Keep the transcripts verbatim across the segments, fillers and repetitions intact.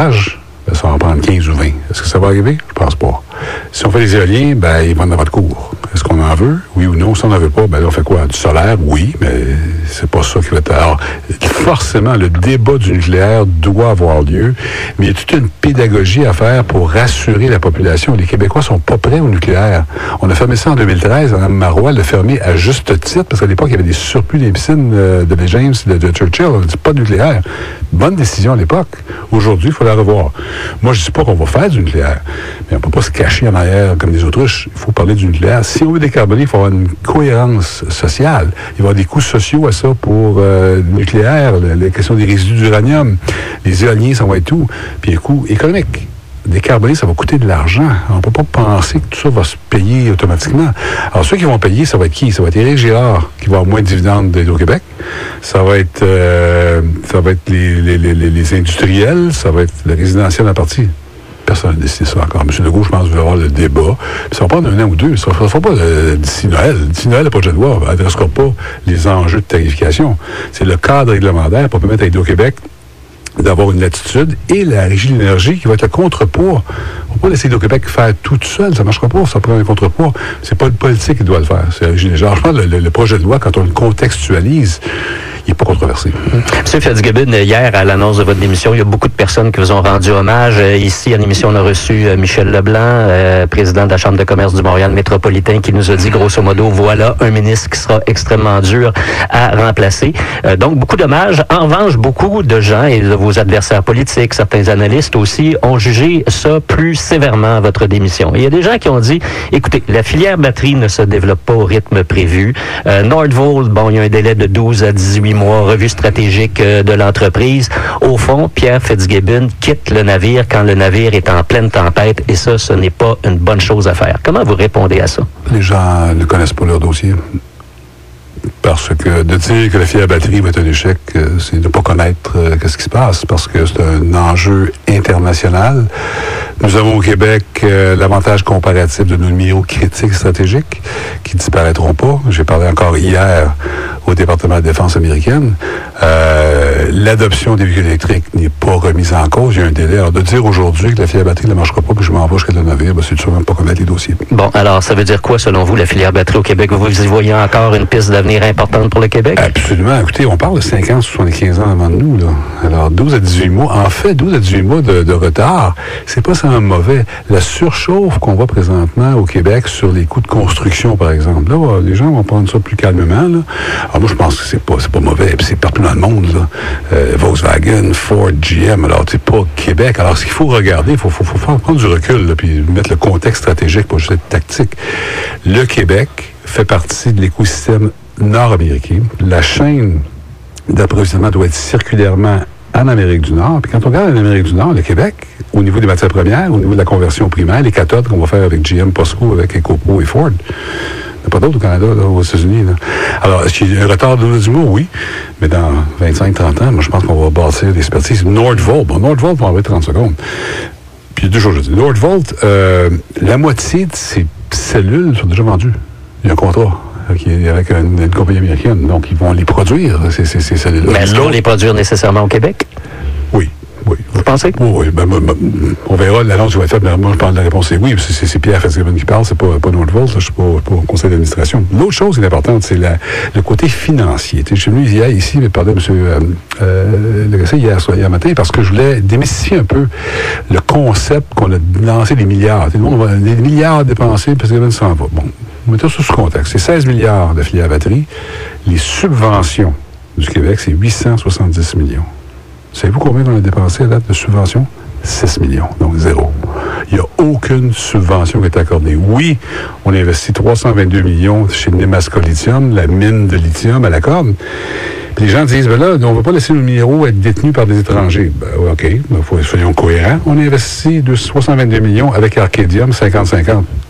barrages, ben, ça va en prendre quinze ou vingt. Est-ce que ça va arriver? Je pense pas. Si on fait les éoliens, ben, ils vont en avoir de cours. Est-ce qu'on en veut? Oui ou non? Si on n'en veut pas, ben là, on fait quoi? Du solaire? Oui, mais c'est pas ça qui va être... Alors, forcément, le débat du nucléaire doit avoir lieu, mais il y a toute une pédagogie à faire pour rassurer la population. Les Québécois sont pas prêts au nucléaire. On a fermé ça en deux mille treize. Mme Marois l'a fermé à juste titre, parce qu'à l'époque, il y avait des surplus des piscines de, de James, de, de Churchill. On dit pas de nucléaire. Bonne décision à l'époque. Aujourd'hui, il faut la revoir. Moi, je dis pas qu'on va faire du nucléaire, mais on peut pas se cacher en arrière comme des autruches. Il faut parler du nucléaire. Si on veut décarboner, il faut avoir une cohérence sociale. Il va y avoir des coûts sociaux à ça pour euh, le nucléaire, la, la question des résidus d'uranium, les éoliens, ça va être tout. Puis un coût économique. Décarboner, ça va coûter de l'argent. On ne peut pas penser que tout ça va se payer automatiquement. Alors, ceux qui vont payer, ça va être qui? Ça va être Éric Girard, qui va avoir moins de dividendes d'Hydro-Québec. Ça va être euh, ça va être les, les, les, les industriels. Ça va être le résidentiel en partie. Personne n'a décidé ça encore. M. Legault, je pense, veut avoir le débat. Ça va prendre un an ou deux. Ça ne sera pas euh, d'ici Noël. D'ici Noël, le projet de loi n'adressera pas les enjeux de tarification. C'est le cadre réglementaire pour permettre à Hydro-Québec d'avoir une latitude et la Régie de l'énergie qui va être le contrepoids. On ne peut pas laisser Hydro-Québec faire tout seul, ça ne marchera pas, ça prend un contrepoids. C'est pas le politique qui doit le faire, c'est la Régie de l'énergie. Alors, je pense que le, le, le projet de loi, quand on le contextualise, il n'est pas controversé. M. Fitzgibbon, hier, à l'annonce de votre démission, il y a beaucoup de personnes qui vous ont rendu hommage. Ici, à l'émission, on a reçu Michel Leblanc, euh, président de la Chambre de commerce du Montréal métropolitain, qui nous a dit, grosso modo, voilà un ministre qui sera extrêmement dur à remplacer. Euh, donc, beaucoup d'hommages. En revanche, beaucoup de gens, et de vos adversaires politiques, certains analystes aussi, ont jugé ça plus sévèrement à votre démission. Et il y a des gens qui ont dit, écoutez, la filière batterie ne se développe pas au rythme prévu. Euh, Nordvolt, bon, il y a un délai de douze à dix-huit mois, revue stratégique de l'entreprise. Au fond, Pierre Fitzgibbon quitte le navire quand le navire est en pleine tempête et ça, ce n'est pas une bonne chose à faire. Comment vous répondez à ça? Les gens ne connaissent pas leur dossier. Parce que de dire que la filière batterie va être un échec, c'est ne pas connaître euh, qu'est-ce qui se passe, parce que c'est un enjeu international. Nous avons au Québec euh, l'avantage comparatif de nos minéraux critiques stratégiques qui disparaîtront pas. J'ai parlé encore hier au département de défense américaine. Euh, l'adoption des véhicules électriques n'est pas remise en cause. Il y a un délai. Alors, de dire aujourd'hui que la filière batterie ne marchera pas, puis je m'en vais jusqu'à le navire, ben, c'est sûrement pas connaître les dossiers. Bon, alors, ça veut dire quoi, selon vous, la filière batterie au Québec? Vous y voyez encore une piste d'avenir importante pour le Québec? Absolument. Écoutez, on parle de cinquante, soixante-quinze ans avant de nous, là. Alors, douze à dix-huit mois. En fait, douze à dix-huit mois de, de retard, c'est pas ça un mauvais. La surchauffe qu'on voit présentement au Québec sur les coûts de construction, par exemple, là, les gens vont prendre ça plus calmement, là. Alors, moi, je pense que c'est pas, c'est pas mauvais. Puis c'est partout dans le monde, là. Euh, Volkswagen, Ford, G M. Alors, c'est pas Québec. Alors, ce qu'il faut regarder, il faut, faut, faut faire prendre du recul, là, puis mettre le contexte stratégique, pas juste être tactique. Le Québec fait partie de l'écosystème nord-américain. La chaîne d'approvisionnement doit être circulairement en Amérique du Nord. Puis quand on regarde en Amérique du Nord, le Québec, au niveau des matières premières, au niveau de la conversion primaire, les cathodes qu'on va faire avec G M, POSCO, avec EcoPro et Ford, il n'y a pas d'autres au Canada, là, aux États-Unis. Là. Alors, est-ce qu'il y a un retard de douze mois? Oui. Mais dans vingt-cinq trente ans, moi, je pense qu'on va bâtir l'expertise. Nordvolt, bon, Nordvolt va enlever trente secondes. Puis il y a deux choses, je dis. Nordvolt, euh, la moitié de ces cellules sont déjà vendues. Il y a un contrat avec une, une compagnie américaine. Donc, ils vont les produire, ces, ces, ces cellules-là. Mais est-ce qu'on les produire nécessairement au Québec? Oui. Oui. Vous pensez? Oui, oui. Ben, ben, ben, on verra l'annonce qui va être faite. Mais moi, je pense que la réponse est oui. C'est, c'est Pierre Fitzgibbon qui parle, c'est pas, pas Nordvolt. Je ne suis pas, pas au conseil d'administration. L'autre chose qui est importante, c'est la, le côté financier. Je suis venu hier ici, mais pardon, M. Euh, euh, Lagacé, hier, hier matin, parce que je voulais démystifier un peu le concept qu'on a lancé des milliards. Tout le monde va des milliards dépensés, puis Fitzgibbon s'en va. Bon, on met tout ça sous contexte. C'est seize milliards de filières batterie. Les subventions du Québec, c'est huit cent soixante-dix millions. Savez-vous combien on a dépensé à date de subvention? six millions, donc zéro. Il n'y a aucune subvention qui est accordée. Oui, on a investi trois cent vingt-deux millions chez Nemaska Lithium, la mine de lithium à la Corne. Puis les gens disent, ben là, on ne va pas laisser nos minéraux être détenus par des étrangers. Ben, OK, ben, faut, soyons cohérents. On a investi de trois cent vingt-deux millions avec Arcadium, cinquante cinquante.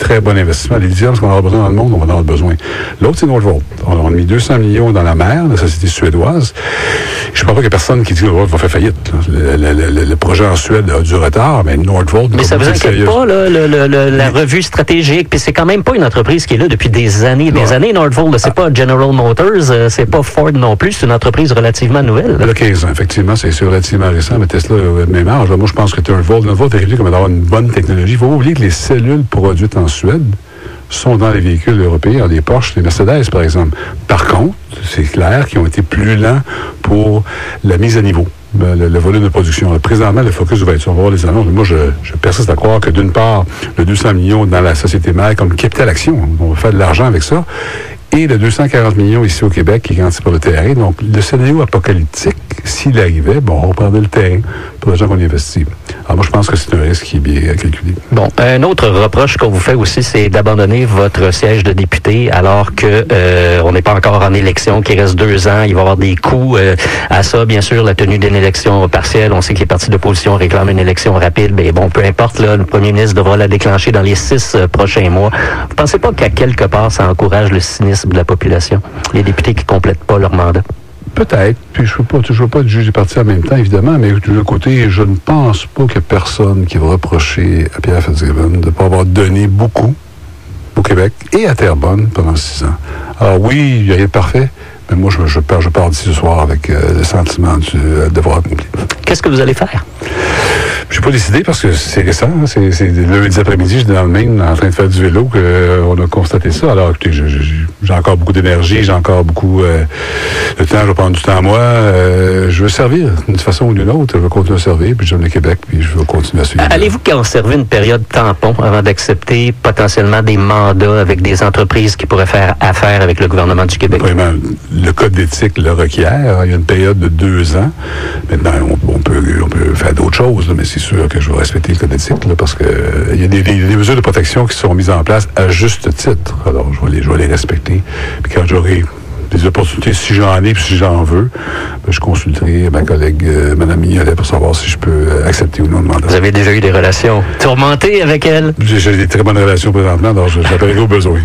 très bon investissement. Les lithiums, ce qu'on aura besoin dans le monde, on va en avoir besoin. L'autre, c'est Northvolt. On a mis deux cents millions dans la mer, la société suédoise. Je ne crois pas qu'il y a personne qui dit que Northvolt va faire faillite. Le, le, le, le projet en Suède a du retard, mais Northvolt... Mais ça vous inquiète pas, là, le, le, le, la mais... revue stratégique, puis c'est quand même pas une entreprise qui est là depuis des années, des ouais. années, Northvolt. C'est ah. pas General Motors, c'est pas Ford non plus, c'est une entreprise relativement nouvelle. Il y a quinze ans, effectivement, c'est relativement récent, mais Tesla a même âge. Moi, je pense que Northvolt, Northvolt est réputé comme d'avoir une bonne technologie. Il faut pas oublier que les cellules produites en Suède sont dans les véhicules européens, les Porsche, les Mercedes, par exemple. Par contre, c'est clair qu'ils ont été plus lents pour la mise à niveau. Le, le volume de production. Là, présentement, le focus va être, on va voir les annonces, mais moi, je, je persiste à croire que d'une part, le deux cents millions dans la société mère comme capital action, on va faire de l'argent avec ça, et le deux cent quarante millions ici au Québec qui est garanti par le terrain. Donc, le scénario apocalyptique, s'il arrivait, bon, on reprendrait le terrain pour les gens qu'on investit. Alors, moi, je pense que c'est un risque qui est bien calculé. Bon, un autre reproche qu'on vous fait aussi, c'est d'abandonner votre siège de député alors que euh, on n'est pas encore en élection, qu'il reste deux ans. Il va y avoir des coûts euh, à ça. Bien sûr, la tenue d'une élection partielle. On sait que les partis d'opposition réclament une élection rapide. Mais bon, peu importe, là, le premier ministre devra la déclencher dans les six euh, prochains mois. Vous pensez pas qu'à quelque part, ça encourage le cynisme de la population? Les députés qui complètent pas leur mandat? Peut-être. Puis je ne veux pas, je veux pas juger des partis en même temps, évidemment, mais de l'autre côté, je ne pense pas qu'il y ait personne qui va reprocher à Pierre Fitzgibbon de ne pas avoir donné beaucoup au Québec et à Terrebonne pendant six ans. Alors oui, il y a rien de parfait, mais moi, je, je, pars, je pars d'ici ce soir avec euh, le sentiment du euh, devoir accompli. Qu'est-ce que vous allez faire? Je n'ai pas décidé parce que c'est récent. Hein, c'est, c'est lundi après-midi, j'étais dans le Maine en train de faire du vélo qu'on euh, a constaté ça. Alors, écoutez, je, je, j'ai encore beaucoup d'énergie, j'ai encore beaucoup euh, de temps, je vais prendre du temps à moi. Euh, je veux servir d'une façon ou d'une autre. Je veux continuer à servir, puis j'aime le Québec, puis je veux continuer à suivre. Allez-vous conserver une période tampon avant d'accepter potentiellement des mandats avec des entreprises qui pourraient faire affaire avec le gouvernement du Québec? Vraiment, le code d'éthique le requiert. Il y a une période de deux ans. Maintenant, on, on, peut, on peut faire d'autres choses, là, mais c'est sûr que je vais respecter le code d'éthique, là, parce que il y a des, des, des mesures de protection qui sont mises en place à juste titre. Alors, je vais les, je vais les respecter. Puis quand j'aurai des opportunités, si j'en ai, puis si j'en veux, ben, je consulterai ma collègue, euh, Mme Mignolet, pour savoir si je peux euh, accepter ou non le mandat. Vous avez déjà eu des relations tourmentées avec elle? J'ai, j'ai des très bonnes relations présentement, donc je l'appellerai au besoin.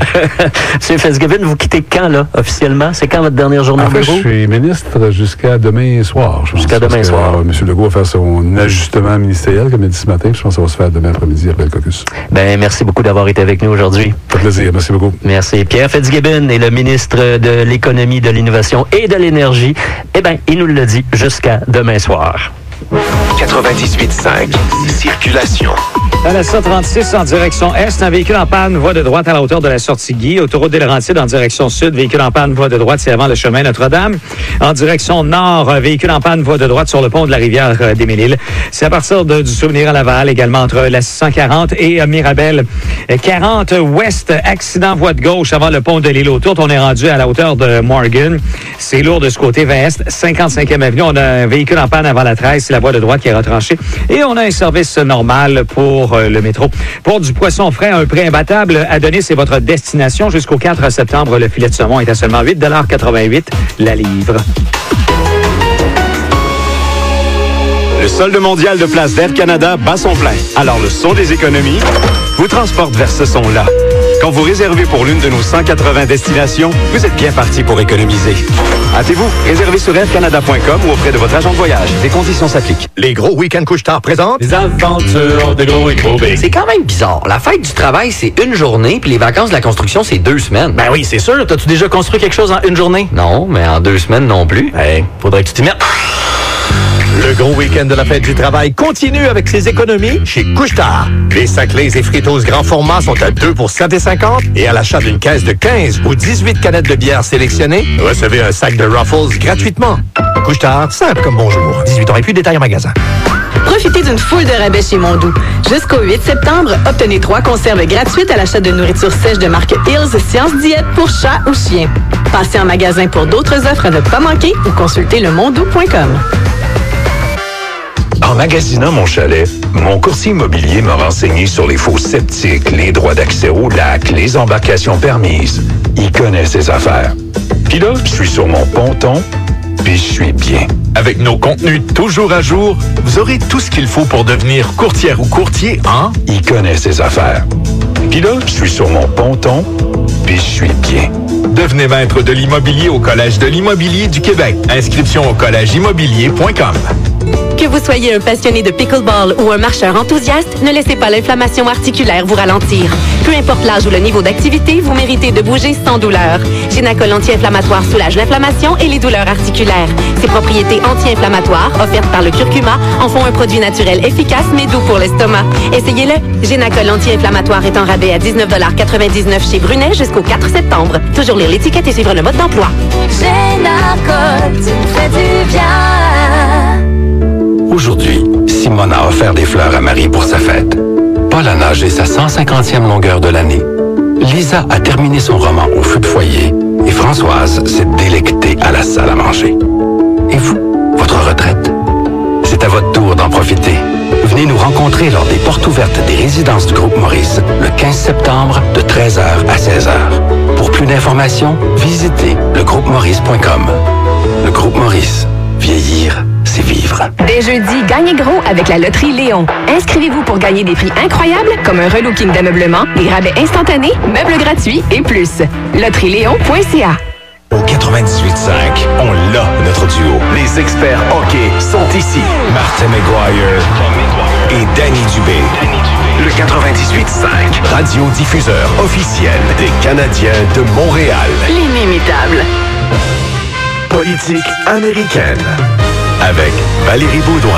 M. Fitzgibbon, vous quittez quand, là, officiellement? C'est quand votre dernière journée en au bureau? En fait, je suis ministre jusqu'à demain soir. Je jusqu'à pense, demain soir. Que, euh, M. Legault va faire son ajustement ministériel, comme il a dit ce matin, puis je pense que ça va se faire demain après-midi après le caucus. Ben, merci beaucoup d'avoir été avec nous aujourd'hui. Ça fait plaisir, merci beaucoup. Merci. Pierre Fitzgibbon est le ministre de l'Économie, de l'Innovation et de l'Énergie. Eh bien, il nous le dit jusqu'à demain soir. quatre-vingt-dix-huit cinq, circulation. Dans la cent trente-six en direction Est, un véhicule en panne, voie de droite à la hauteur de la sortie Guy. Autoroute des Laurentides en direction Sud, véhicule en panne, voie de droite, c'est avant le chemin Notre-Dame. En direction Nord, véhicule en panne, voie de droite sur le pont de la rivière euh, des Ménil. C'est à partir de, du Souvenir à Laval, également entre la six cent quarante et euh, Mirabel. quarante Ouest, accident voie de gauche avant le pont de l'île aux Tourtes. On est rendu à la hauteur de Morgan. C'est lourd de ce côté vers Est. cinquante-cinquième avenue, on a un véhicule en panne avant la treize, c'est la voie de droite qui est retranchée. Et on a un service normal pour euh, le métro. Pour du poisson frais, un prix imbattable à donner, c'est votre destination. Jusqu'au quatre septembre, le filet de saumon est à seulement huit dollars quatre-vingt-huit la livre. Le solde mondial de Place d'Air Canada bat son plein. Alors le son des économies vous transporte vers ce son-là. Quand vous réservez pour l'une de nos cent quatre-vingts destinations, vous êtes bien parti pour économiser. Hâtez-vous, réservez sur air canada point com ou auprès de votre agent de voyage. Les conditions s'appliquent. Les gros week-ends couche-tard présentent les aventures de Gros et Gros Big. C'est quand même bizarre. La fête du travail, c'est une journée, puis les vacances de la construction, c'est deux semaines. Ben oui, c'est sûr. T'as-tu déjà construit quelque chose en une journée? Non, mais en deux semaines non plus. Ben, faudrait que tu t'y mettes. Le gros week-end de la fête du travail continue avec ses économies chez Couche-Tard. Les sacs Lay's et Fritos grand format sont à deux pour sept cinquante et à l'achat d'une caisse de quinze ou dix-huit canettes de bière sélectionnées, recevez un sac de Ruffles gratuitement. Couche-Tard, simple comme bonjour. dix-huit ans et plus, détail en magasin. Profitez d'une foule de rabais chez Mondou. Jusqu'au huit septembre, obtenez trois conserves gratuites à l'achat de nourriture sèche de marque Hills Science Diète pour chat ou chien. Passez en magasin pour d'autres offres à ne pas manquer ou consultez le mondou point com. En magasinant mon chalet, mon courtier immobilier m'a renseigné sur les faux sceptiques, les droits d'accès au lac, les embarcations permises. Il connaît ses affaires. Puis là, je suis sur mon ponton, puis je suis bien. Avec nos contenus toujours à jour, vous aurez tout ce qu'il faut pour devenir courtière ou courtier en... Il connaît ses affaires. Puis là, je suis sur mon ponton, puis je suis bien. Devenez maître de l'immobilier au Collège de l'immobilier du Québec. Inscription au collège immobilier point com. Que vous soyez un passionné de pickleball ou un marcheur enthousiaste, ne laissez pas l'inflammation articulaire vous ralentir. Peu importe l'âge ou le niveau d'activité, vous méritez de bouger sans douleur. Génacol anti-inflammatoire soulage l'inflammation et les douleurs articulaires. Ses propriétés anti-inflammatoires, offertes par le curcuma, en font un produit naturel efficace mais doux pour l'estomac. Essayez-le. Génacol anti-inflammatoire est en rabais à dix-neuf quatre-vingt-dix-neuf chez Brunet jusqu'au quatre septembre. Toujours lire l'étiquette et suivre le mode d'emploi. Génacol, tu me fais du bien. Aujourd'hui, Simone a offert des fleurs à Marie pour sa fête. Paul a nagé sa cent cinquantième longueur de l'année. Lisa a terminé son roman au feu de foyer et Françoise s'est délectée à la salle à manger. Et vous, votre retraite? C'est à votre tour d'en profiter. Venez nous rencontrer lors des portes ouvertes des résidences du Groupe Maurice le quinze septembre de treize heures à seize heures. Pour plus d'informations, visitez le groupe maurice point com. Le Groupe Maurice. Vieillir, c'est vivre. Dès jeudi, gagnez gros avec la loterie Léon. Inscrivez-vous pour gagner des prix incroyables comme un relooking d'ameublement, des rabais instantanés, meubles gratuits et plus. loterie léon point c a. Au quatre-vingt-dix-huit cinq, on l'a, notre duo. Les experts hockey sont ici. Martin McGuire et Danny Dubé. Le quatre-vingt-dix-huit cinq, radiodiffuseur officiel des Canadiens de Montréal. L'inimitable. Politique américaine. Avec Valérie Baudouin.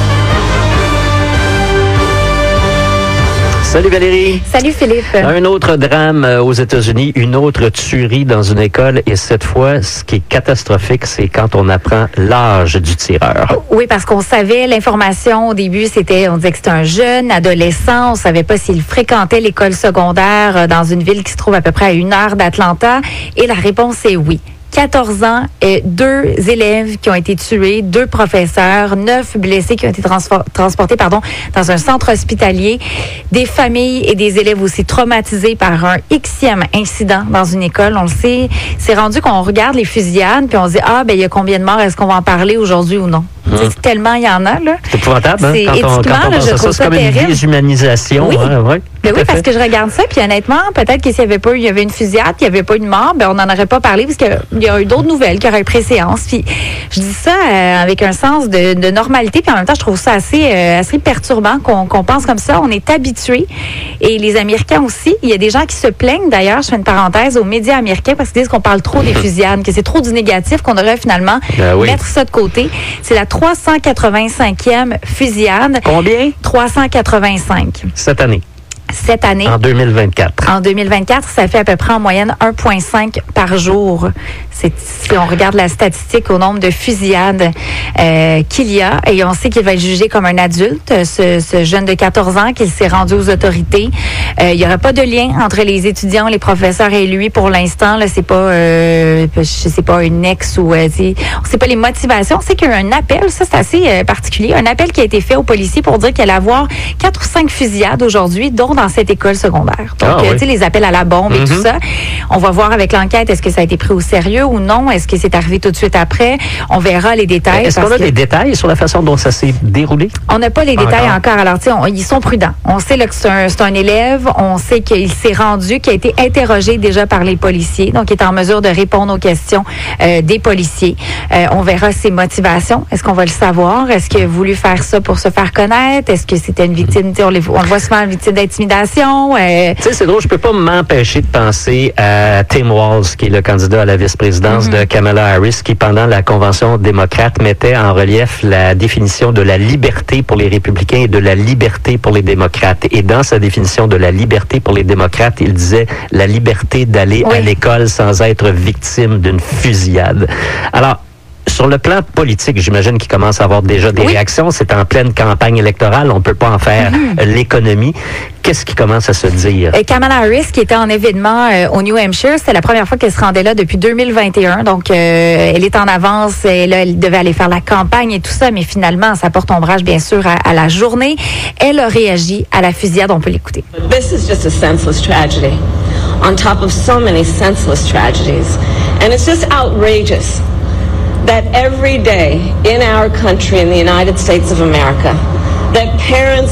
Salut Valérie. Salut Philippe. Un autre drame aux États-Unis, une autre tuerie dans une école et cette fois, ce qui est catastrophique, c'est quand on apprend l'âge du tireur. Oui, parce qu'on savait, l'information au début, c'était, on disait que c'était un jeune adolescent, on savait pas s'il fréquentait l'école secondaire dans une ville qui se trouve à peu près à une heure d'Atlanta et la réponse est oui. quatorze ans, et deux élèves qui ont été tués, deux professeurs, neuf blessés qui ont été transfor- transportés pardon, dans un centre hospitalier, des familles et des élèves aussi traumatisés par un Xème incident dans une école. On le sait, c'est rendu qu'on regarde les fusillades puis on se dit, ah, ben il y a combien de morts, est-ce qu'on va en parler aujourd'hui ou non? Hum. Tellement il y en a, là. C'est épouvantable, hein? C'est, quand on, quand on là, pense je à ça, c'est comme terrible. Une déshumanisation. Oui, hein, ouais, ben oui parce que je regarde ça, puis honnêtement, peut-être que s'il n'y avait pas eu, il y avait une fusillade, qu'il n'y avait pas eu de mort, ben on n'en aurait pas parlé, parce qu'il y a eu d'autres nouvelles qui auraient eu préséance. Puis je dis ça euh, avec un sens de, de normalité, puis en même temps, je trouve ça assez, euh, assez perturbant qu'on, qu'on pense comme ça. On est habitués, et les Américains aussi. Il y a des gens qui se plaignent, d'ailleurs, je fais une parenthèse, aux médias américains, parce qu'ils disent qu'on parle trop des fusillades, que c'est trop du négatif, qu'on devrait finalement ben oui. mettre ça de côté. C'est la trois cent quatre-vingt-cinquième fusillade. Combien? trois cent quatre-vingt-cinq. Cette année. Cette année. En deux mille vingt-quatre. En deux mille vingt-quatre, ça fait à peu près en moyenne un virgule cinq par jour. C'est, si on regarde la statistique au nombre de fusillades euh, qu'il y a, et on sait qu'il va être jugé comme un adulte, ce, ce jeune de quatorze ans, qu'il s'est rendu aux autorités. Euh, il n'y aura pas de lien entre les étudiants, les professeurs et lui pour l'instant. Là, c'est pas, euh, je sais pas, une ex ou, euh, on sait pas les motivations. On sait qu'il y a un appel, ça c'est assez euh, particulier, un appel qui a été fait aux policiers pour dire qu'il allait avoir quatre ou cinq fusillades aujourd'hui, dont dans cette école secondaire. Donc, ah, euh, oui. tu sais, les appels à la bombe mm-hmm. et tout ça. On va voir avec l'enquête, est-ce que ça a été pris au sérieux ou non? Est-ce que c'est arrivé tout de suite après? On verra les détails. Est-ce qu'on a que... des détails sur la façon dont ça s'est déroulé? On n'a pas les encore. détails encore. Alors, tu sais, ils sont prudents. On sait là, que c'est un, c'est un élève. On sait qu'il s'est rendu, qu'il a été interrogé déjà par les policiers. Donc, il est en mesure de répondre aux questions euh, des policiers. Euh, on verra ses motivations. Est-ce qu'on va le savoir? Est-ce qu'il a voulu faire ça pour se faire connaître? Est-ce que c'était une victime? On, les, on le voit souvent, une victime d'intimidation. Euh... Tu sais, c'est drôle. Je peux pas m'empêcher de penser à Tim Walz, qui est le candidat à la vice-présidence mm-hmm. de Kamala Harris, qui, pendant la convention démocrate, mettait en relief la définition de la liberté pour les républicains et de la liberté pour les démocrates. Et dans sa définition de la liberté pour les démocrates, il disait la liberté d'aller oui. à l'école sans être victime d'une fusillade. Alors, sur le plan politique, j'imagine qu'il commence à avoir déjà des oui. réactions. C'est en pleine campagne électorale. On ne peut pas en faire mm-hmm. l'économie. Qu'est-ce qui commence à se dire? Euh, Kamala Harris, qui était en événement euh, au New Hampshire, c'était la première fois qu'elle se rendait là depuis deux mille vingt et un. Donc, euh, elle est en avance. Et là, elle devait aller faire la campagne et tout ça. Mais finalement, ça porte ombrage, bien sûr, à, à la journée. Elle a réagi à la fusillade. On peut l'écouter. This is just a senseless tragedy on top of so many senseless tragedies. And it's just outrageous that every day in our country, in the United States of America, that parents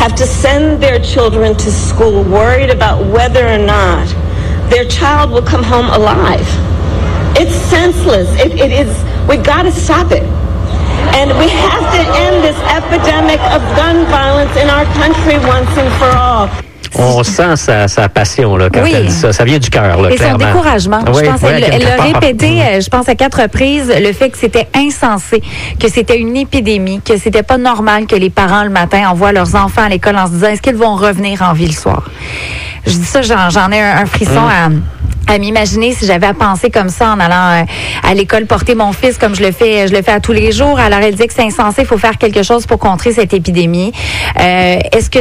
have to send their children to school worried about whether or not their child will come home alive. It's senseless. It, it is, we gotta stop it. And we have to end this epidemic of gun violence in our country once and for all. On sent sa, sa passion là, quand oui. elle dit ça. Ça vient du cœur, là, et clairement. son découragement. Oui, je pense oui, qu'elle elle l'a part. répété, euh, je pense, à quatre reprises, le fait que c'était insensé, que c'était une épidémie, que c'était pas normal que les parents, le matin, envoient leurs enfants à l'école en se disant, est-ce qu'ils vont revenir en vie le soir? Je dis ça, j'en, j'en ai un, un frisson mmh. à... à m'imaginer si j'avais à penser comme ça en allant euh, à l'école porter mon fils comme je le fais je le fais à tous les jours. Alors elle disait que c'est insensé, il faut faire quelque chose pour contrer cette épidémie. Euh, est-ce que